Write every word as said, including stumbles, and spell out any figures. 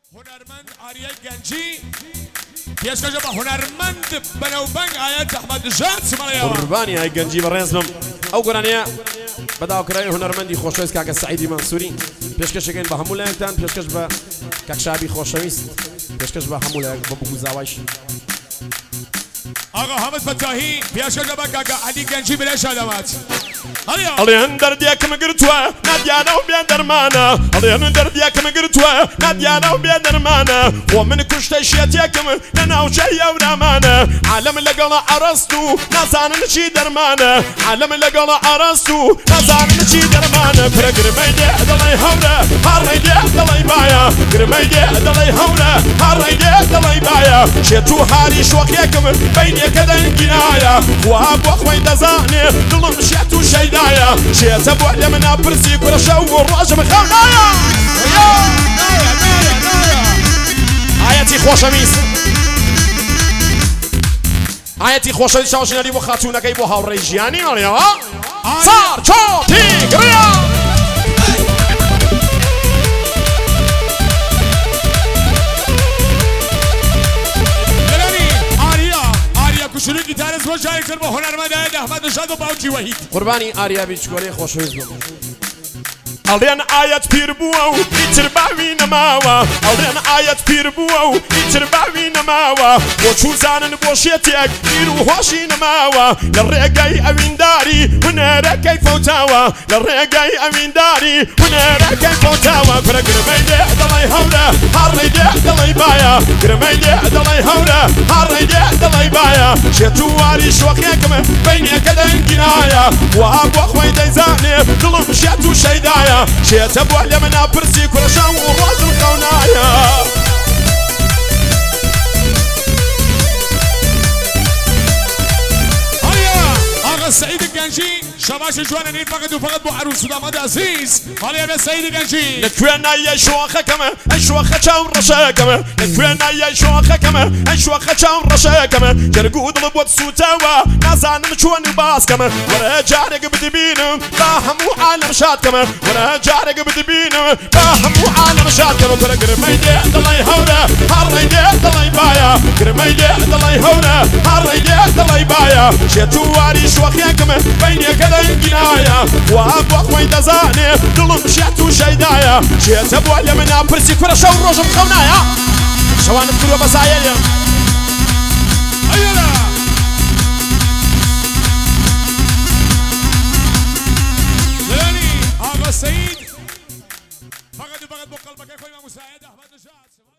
هنرمند آریای گنجی پیشکش با هنرمند بنوبنگ آیت احمد نژاد سمالیاوا قربانی آی گنجی برنزم او گرانیا بداو کرای هنرمندی خوشویست کاک سعیدی منصوری پیشکش کن با همولایتان پیشکش با کاک شعبی خوشویست پیشکش با همولایت با بگو زاویش آقا حامد فتاحی پیشکش با کاک علی گنجی بلش آدمات ئەڵێن دەردێکم گرتووە نادیانە و بێ دەرمانە ئەڵێن دەردێکم گرتووە نادیانە و بێ دەرمانە خۆ من کوشتەی شێتێکم لە ناوچەی ئەورامانە عالەم لەگەڵە ئەڕەست و نازانن چی دەرمانە عالەم لەگەڵە ئەڕەست و نازانن چی دەرمانە فرە گرمەی دێ دەڵێ هەورە هەڕێی دێ دەڵێ باە گرمەی دێ دەڵێ هەورە هەڕێی دێ دەڵێ باە شێت و هاری شۆخێکم بینێکە دەنگینایە وا بۆ خۆی دەزانێ دڵم شێت و شەیدا شێتە بۆ لە منە پرسی کوڕەشە و ڕۆژم خەونایە ئاەتی خۆشەویست ئاەتی خۆشەویست چاوشنەری بۆ خاتوونەکەی بۆ هاوڕێی ژیانی ئەڵێەوە چار چۆتی گڕیا شروع گیتار از وجه های کرد با هنرمند احمد نژاد و باوکی وحید قربانی آریا بیچکۆڵەی خۆشەویست بم ئەڵێن ئاەت پیر بووە و ئیتر باوی نەماوە ئەڵێن ئاەت پیر بووە و ئیتر باوی نەماوە بۆ چوزانن بۆ شێتێک پیر و هۆشی نەماوە لە ڕێگەی ئەوینداری هونەرەکەی فەوتاوە لە ڕێگەی ئەوینداری هونەرەکەی فەوتاوە فرە گرمەی دێ دەڵێ هەورە هەڕێی دێ دەڵێ باە گرمەی دێ دەڵێ هەورە هەڕێی دێ دەڵێ باە شێت و واری شۆخێکم بینێکە دەنگینایە وا بۆ خۆی دەیزانێ دڵم شێت و شەیدایە شێتە بۆ لە منە پرسی کوڕەشە و ڕۆژم خەونایە سعيد الجنجي شباش جوانا نين فقط وفقط بو عروس وداماد عزيز علي ابن سعيد الجنجي نكوينا يا شوخة كما شوخة شاون رشا كما نكوينا يا شوخة كما شوخة شاون رشا كما جرقود لبوت سوتاوا نازان مشوان باس كما ورا جارك بدبينم باهم وعالم شاد كما ورا جارك بدبينم باهم وعالم شاد كما كرا قرميدي دلاي هورا هاريدي دلاي بايا قرميدي دلاي هورا هاريدي دلاي بايا شتواري شوخة ياكم بينك دنجنايا وابو اخوي دزاني دلم شات وشيدايا شيت ابو علي من برسي كرة شو روجم خونايا شوان بكرو بسايا ايلا لاني اغا سعيد فقط فقط بقلبك يا اخوي مساعد احمد نژاد